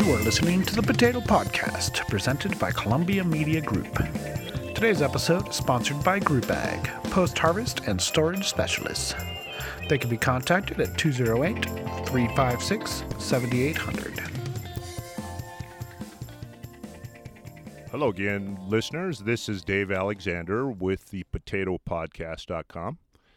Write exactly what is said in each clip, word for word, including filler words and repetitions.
You are listening to the Potato Podcast, presented by Columbia Media Group. Today's episode is sponsored by Group Ag, post-harvest and storage specialists. They can be contacted at two oh eight, three five six, seven eight zero zero. Hello again, listeners. This is Dave Alexander with the potato podcast dot com.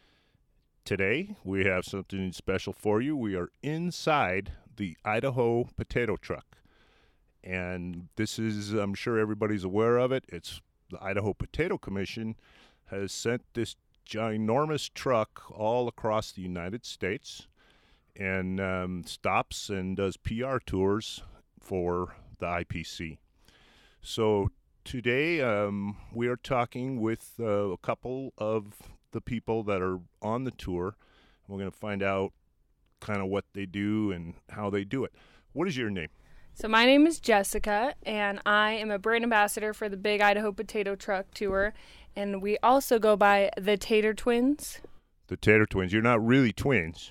Today, we have something special for you. We are inside the Idaho potato truck. And this is, I'm sure everybody's aware of it. It's the Idaho Potato Commission has sent this ginormous truck all across the United States and um, stops and does P R tours for the I P C. So today um, we are talking with uh, a couple of the people that are on the tour. We're going to find out kind of what they do and how they do it. What is your name? So my name is Jessica, and I am a brand ambassador for the Big Idaho Potato Truck Tour, and we also go by the Tater Twins. The Tater Twins. You're not really twins.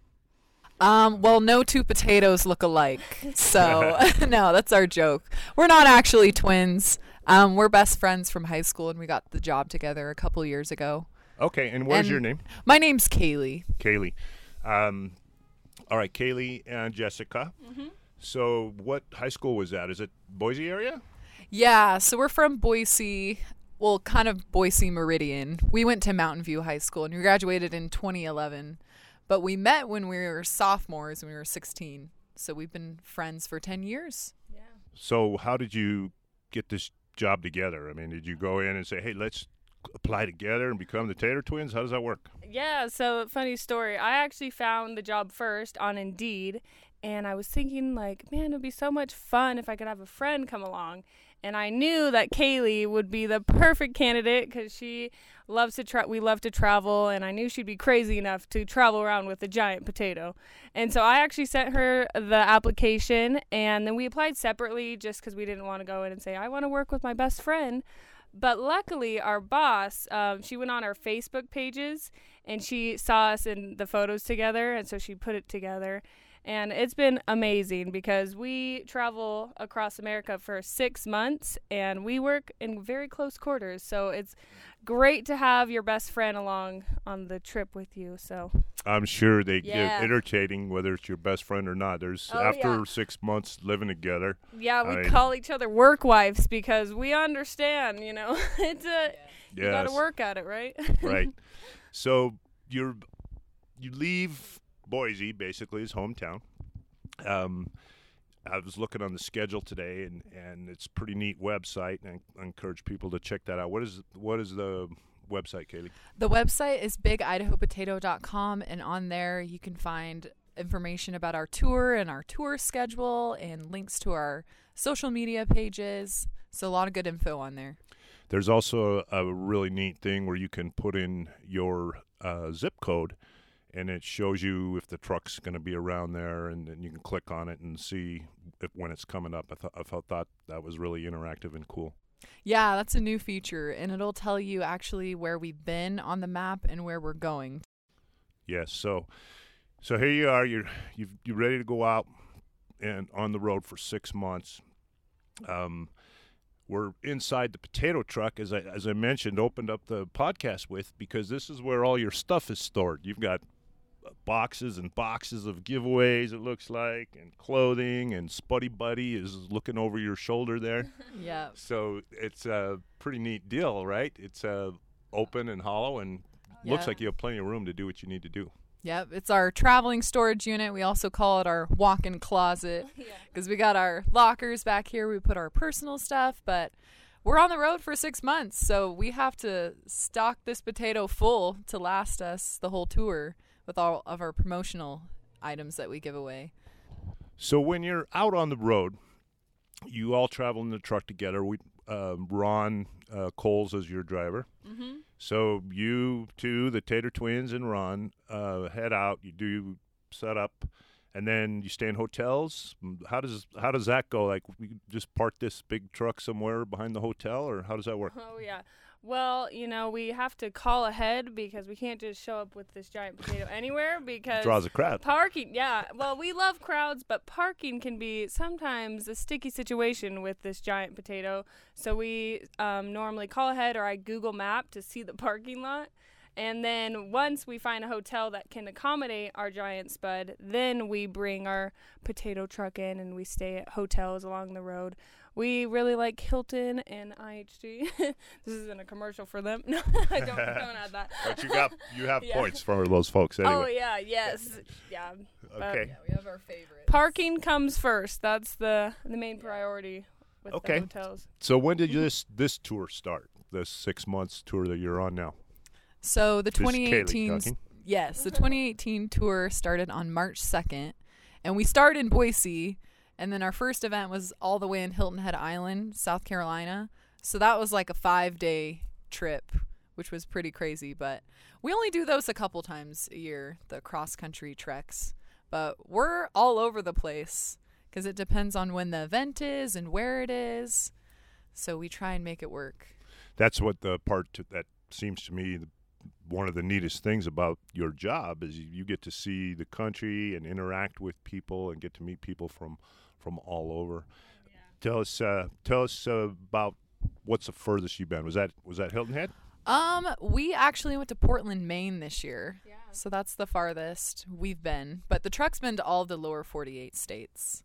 Um, well, no two potatoes look alike, so no, that's our joke. We're not actually twins. Um, we're best friends from high school, and we got the job together a couple years ago. Okay, and what's And your name? My name's Kaylee. Kaylee. Um, all right, Kaylee and Jessica. Mm-hmm. So what high school was that? Is it Boise area? Yeah, so we're from Boise, well, kind of Boise Meridian. We went to Mountain View High School, and we graduated in twenty eleven. But we met when we were sophomores, when we were sixteen. So we've been friends for ten years. Yeah. So how did you get this job together? I mean, did you go in and say, hey, let's apply together and become the Tater Twins? How does that work? Yeah, so funny story. I actually found the job first on Indeed, and I was thinking, like, man, it would be so much fun if I could have a friend come along. And I knew that Kaylee would be the perfect candidate because she loves to tra- we love to travel, and I knew she'd be crazy enough to travel around with a giant potato. And so I actually sent her the application, and then we applied separately just because we didn't want to go in and say, I want to work with my best friend. But luckily, our boss, um, she went on our Facebook pages, and she saw us in the photos together, and so she put it together. And it's been amazing because we travel across America for six months, and we work in very close quarters. So it's great to have your best friend along on the trip with you. So I'm sure they Yeah. get entertaining whether it's your best friend or not. There's Oh, after yeah. six months living together. yeah, we I- call each other work wives because we understand, you know, it's a, you got to Yes. work at it, right? Right. So you're you leave Boise, basically his hometown. Um, I was looking on the schedule today, and, and it's a pretty neat website, and I encourage people to check that out. What is what is the website, Kaylee? The website is big idaho potato dot com, and on there you can find information about our tour and our tour schedule and links to our social media pages. So a lot of good info on there. There's also a, a really neat thing where you can put in your uh, zip code, and it shows you if the truck's going to be around there, and then you can click on it and see if, when it's coming up. I, th- I thought that, that was really interactive and cool. Yeah, that's a new feature, and it'll tell you actually where we've been on the map and where we're going. Yes, so so here you are. You're you've, you're ready to go out and on the road for six months. Um, we're inside the potato truck, as I as I mentioned, opened up the podcast with, because this is where all your stuff is stored. You've got boxes and boxes of giveaways, it looks like, and clothing, and Spuddy Buddy is looking over your shoulder there. Yeah. So it's a pretty neat deal, right? It's uh, open and hollow, and looks Yeah. like you have plenty of room to do what you need to do. Yep, it's our traveling storage unit. We also call it our walk-in closet because we got our lockers back here. We put our personal stuff, but we're on the road for six months, so we have to stock this potato full to last us the whole tour with all of our promotional items that we give away. So when you're out on the road, you all travel in the truck together. We, uh, Ron uh, Coles is your driver. Mm-hmm. So you two, the Tater Twins and Ron, uh, head out. You do set up, and then you stay in hotels. How does how does that go? Like, we just park this big truck somewhere behind the hotel, or how does that work? Oh, yeah. Well, you know, we have to call ahead because we can't just show up with this giant potato anywhere because Draws a crowd. parking. Yeah, well, we love crowds, but parking can be sometimes a sticky situation with this giant potato. So we um, normally call ahead, or I Google Map to see the parking lot. And then once we find a hotel that can accommodate our giant spud, then we bring our potato truck in and we stay at hotels along the road. We really like Hilton and I H G. This isn't a commercial for them. No, I don't, don't add that. But you got you have Yeah. points for those folks anyway. Oh, yeah, yes. Yeah. but Okay. Yeah, we have our favorites. Parking comes first. That's the, the main priority with Okay. the hotels. So when did this this tour start? This six months tour that you're on now. So the This is Kaylee twenty eighteen, talking. yes, the twenty eighteen tour started on March second, and we started in Boise, and then our first event was all the way in Hilton Head Island, South Carolina. So that was like a five-day trip, which was pretty crazy. But we only do those a couple times a year, the cross-country treks. But we're all over the place because it depends on when the event is and where it is. So we try and make it work. That's what the part to, that seems to me the, one of the neatest things about your job is you get to see the country and interact with people and get to meet people from from all over. Yeah. Tell us uh, tell us uh, about what's the furthest you've been. Was that was that Hilton Head? Um, we actually went to Portland, Maine this year. Yeah. So that's the farthest we've been. But the truck's been to all the lower forty-eight states.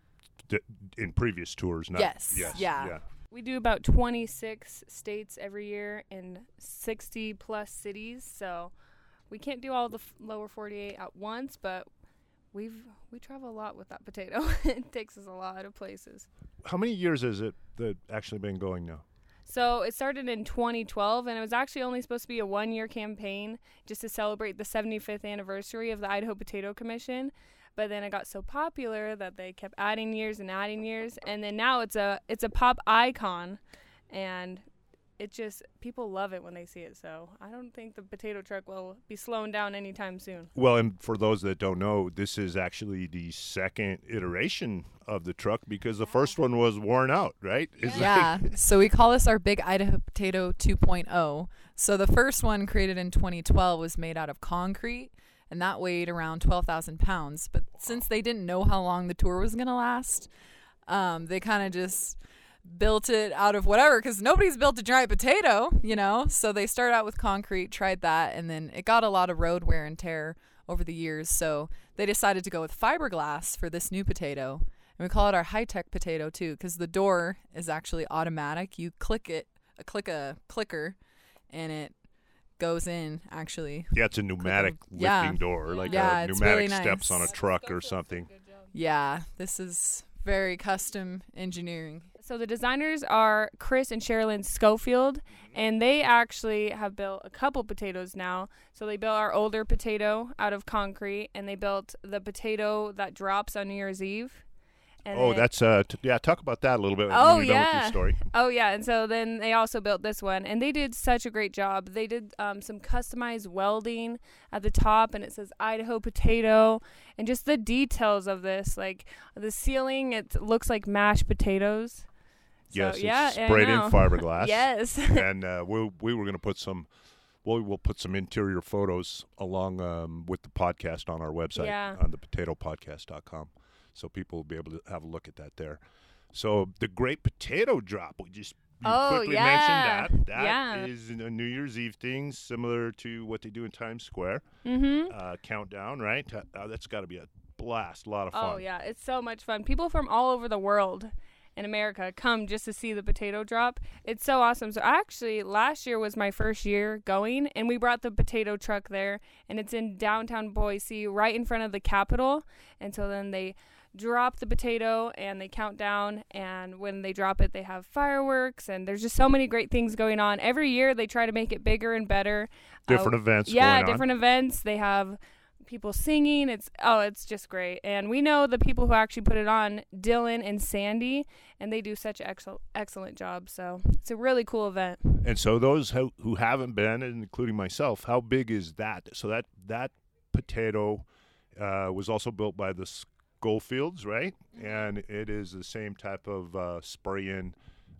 D- in previous tours, not Yes, yes, yeah. yeah. We do about twenty-six states every year in sixty plus cities. So we can't do all the f- lower forty-eight at once, but we've we travel a lot with that potato. It takes us a lot of places. How many years has it that actually been going now? So it started in twenty twelve, and it was actually only supposed to be a one-year campaign just to celebrate the seventy-fifth anniversary of the Idaho Potato Commission. But then it got so popular that they kept adding years and adding years, and then now it's a it's a pop icon, and it just people love it when they see it. So I don't think the potato truck will be slowing down anytime soon. Well, and for those that don't know, this is actually the second iteration of the truck because the first one was worn out, right? It's Yeah. So we call this our Big Idaho Potato two point oh. So the first one, created in twenty twelve, was made out of concrete, and that weighed around twelve thousand pounds. But since they didn't know how long the tour was going to last, um, they kind of just built it out of whatever, because nobody's built a giant potato, you know? So they started out with concrete, tried that, and then it got a lot of road wear and tear over the years. So they decided to go with fiberglass for this new potato. And we call it our high-tech potato, too, because the door is actually automatic. You click it, uh, click a clicker, and it goes in, actually. Yeah, it's a pneumatic lifting Yeah. door, like Yeah, a it's pneumatic really steps nice. on a truck or something. Yeah, this is very custom engineering. So the designers are Chris and Sherilyn Schofield, and they actually have built a couple potatoes now. So they built our older potato out of concrete, and they built the potato that drops on New Year's Eve. And Oh, then- that's uh, t- yeah. Talk about that a little bit. Oh, when you're done with yeah. your story. Oh, yeah. And so then they also built this one, and they did such a great job. They did um, some customized welding at the top, and it says Idaho Potato, and just the details of this, like the ceiling, it looks like mashed potatoes. So, Yes, yeah, it's I sprayed in know. fiberglass. Yes. and uh, we we were going to put some. Well, we'll put some interior photos along um, with the podcast on our website Yeah. on the potato podcast dot com, so people will be able to have a look at that there. So the Great Potato Drop, we just you Oh, quickly yeah. mentioned that. That Yeah. is a New Year's Eve thing, similar to what they do in Times Square. Mm-hmm. Uh, countdown, right? Uh, that's got to be a blast, a lot of fun. Oh, yeah. It's so much fun. People from all over the world in America come just to see the potato drop. It's so awesome. So actually, last year was my first year going, and we brought the potato truck there, and it's in downtown Boise, right in front of the Capitol. And so then they drop the potato, and they count down, and when they drop it, they have fireworks, and there's just so many great things going on. Every year, they try to make it bigger and better. Different Uh, events Yeah, going on. different events. They have people singing. It's oh, it's just great. And we know the people who actually put it on, Dylan and Sandy, and they do such an excellent excellent job. So it's a really cool event. And so those who, who haven't been, and including myself, how big is that? So that that potato uh, was also built by the Schofields, right? And it is the same type of uh, spray-in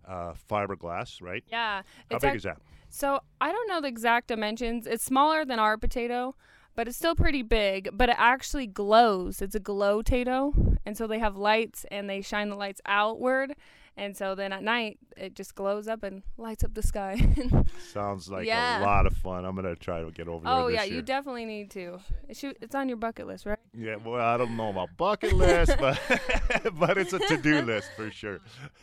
uh, fiberglass, right? Yeah. How it's big ac- is that? So I don't know the exact dimensions. It's smaller than our potato, but it's still pretty big. But it actually glows. It's a glow potato, and so they have lights, and they shine the lights outward, and so then at night it just glows up and lights up the sky. Sounds like Yeah. a lot of fun. I'm gonna try to get over there Oh this yeah, year. you definitely need to. It should, it's on your bucket list, right? Yeah, well, I don't know about bucket list, but but it's a to-do list for sure.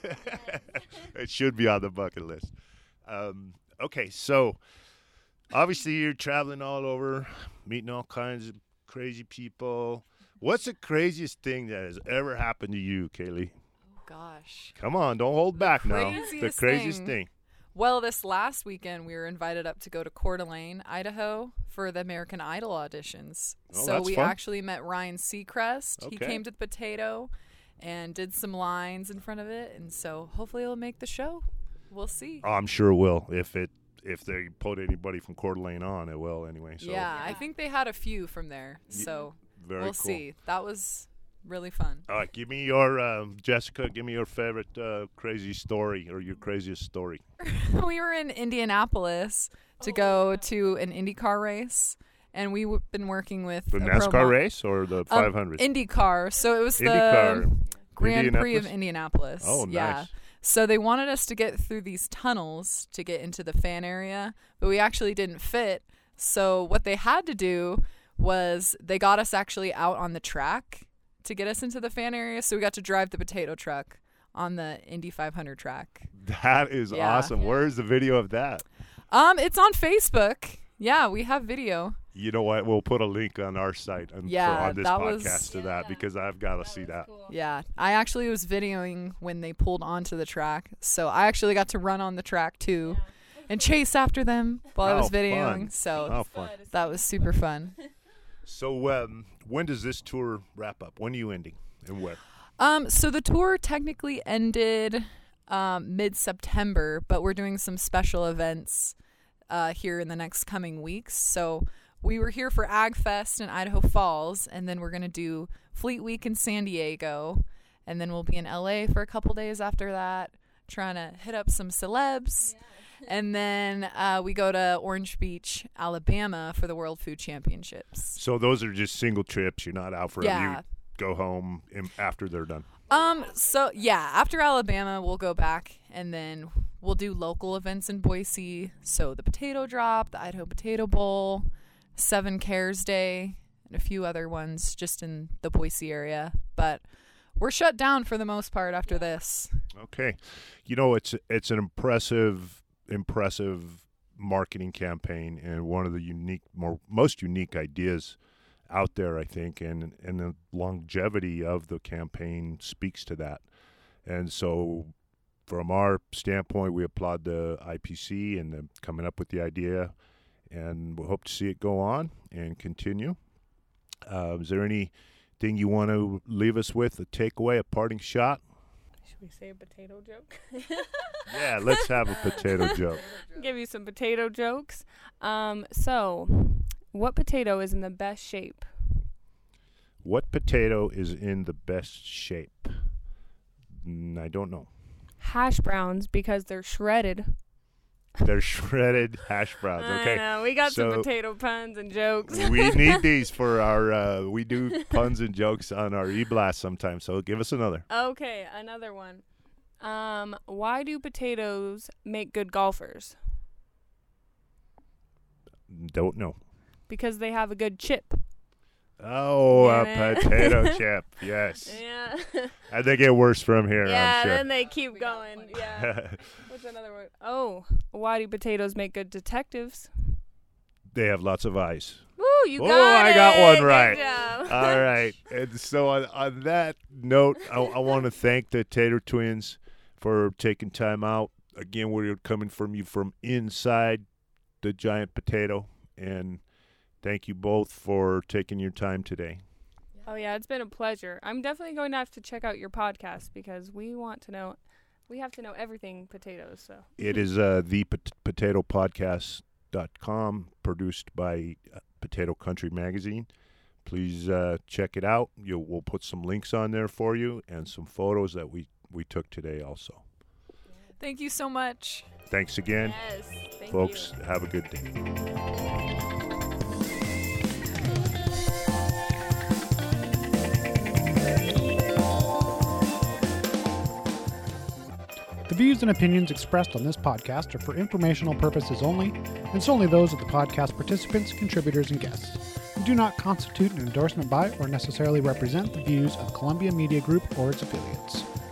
It should be on the bucket list. Um, okay, so obviously you're traveling all over, meeting all kinds of crazy people. What's the craziest thing that has ever happened to you, Kaylee? Gosh. Come on, don't hold back now. The craziest craziest thing. thing. Well, this last weekend we were invited up to go to Coeur d'Alene, Idaho for the American Idol auditions. Oh, so that's we fun. actually met Ryan Seacrest. He Okay. came to the Potato and did some lines in front of it, and so hopefully it'll make the show. We'll see. I'm sure it will. If it if they put anybody from Coeur d'Alene on, it will anyway. So yeah, I think they had a few from there, so very we'll cool. see. That was really fun. All right, give me your um, Jessica. Give me your favorite uh, crazy story or your craziest story. We were in Indianapolis to go to an IndyCar race, and we've been working with The a NASCAR pro mo- race or the Um, five hundred? IndyCar. So it was the IndyCar. Grand Prix of Indianapolis? Indianapolis. Oh, Yeah. nice. So they wanted us to get through these tunnels to get into the fan area, but we actually didn't fit. So what they had to do was they got us actually out on the track to get us into the fan area. So we got to drive the potato truck on the Indy five hundred track. That is Yeah. awesome. Where's the video of that? Um, it's on Facebook. Yeah, we have video. You know what? We'll put a link on our site and Yeah, for, on this that podcast was- to that because I've got to see that. Yeah, I actually was videoing when they pulled onto the track, so I actually got to run on the track too, and chase after them while I was How videoing. fun. So How fun. that was super fun. So um, when does this tour wrap up? When are you ending and where? Um, so the tour technically ended um, mid-September, but we're doing some special events uh, here in the next coming weeks. So we were here for Ag Fest in Idaho Falls, and then we're going to do Fleet Week in San Diego, and then we'll be in L A for a couple days after that, trying to hit up some celebs. And then uh, we go to Orange Beach, Alabama for the World Food Championships. So those are just single trips. You're not out for Yeah. you go home in, after they're done. Um, so yeah, after Alabama, we'll go back and then we'll do local events in Boise. So the Potato Drop, the Idaho Potato Bowl, Seven Cares Day, and a few other ones just in the Boise area. But we're shut down for the most part after this. Okay. You know, it's it's an impressive, impressive marketing campaign and one of the unique, more most unique ideas out there, I think, and and the longevity of the campaign speaks to that. And so from our standpoint, we applaud the I P C and them coming up with the idea, and we hope to see it go on and continue. Uh, is there anything you want to leave us with, a takeaway, a parting shot? Should we say a potato joke? Yeah, let's have a potato joke. Give you some potato jokes. Um, so, what potato is in the best shape? What potato is in the best shape? Mm, I don't know. Hash browns, because they're shredded. They're shredded hash browns. I Okay. know. We got so- some potato puns and jokes. We need these for our, uh, we do puns and jokes on our e-blast sometimes, so give us another. Okay, another one. Um, why do potatoes make good golfers? Don't know. Because they have a good chip. Oh, a Get it? potato chip. Yes. Yeah. And they get worse from here, yeah, I'm sure. then they keep going. Yeah. What's another one? Oh, why do potatoes make good detectives? They have lots of eyes. Woo, you Oh, got I it. got one Good right. job. All right. And so on, on that note, I, I want to thank the Tater Twins for taking time out. Again, we're coming from you from inside the giant potato. And thank you both for taking your time today. Oh, yeah, it's been a pleasure. I'm definitely going to have to check out your podcast because we want to know, we have to know everything potatoes. So It is uh, the pot- potato podcast dot com, produced by uh, Potato Country Magazine. Please uh, check it out. You'll, we'll put some links on there for you and some photos that we, we took today also. Thank you so much. Thanks again. Yes, thank Folks, you. have a good day. The views and opinions expressed on this podcast are for informational purposes only, and solely those of the podcast participants, contributors, and guests, and do not constitute an endorsement by or necessarily represent the views of Columbia Media Group or its affiliates.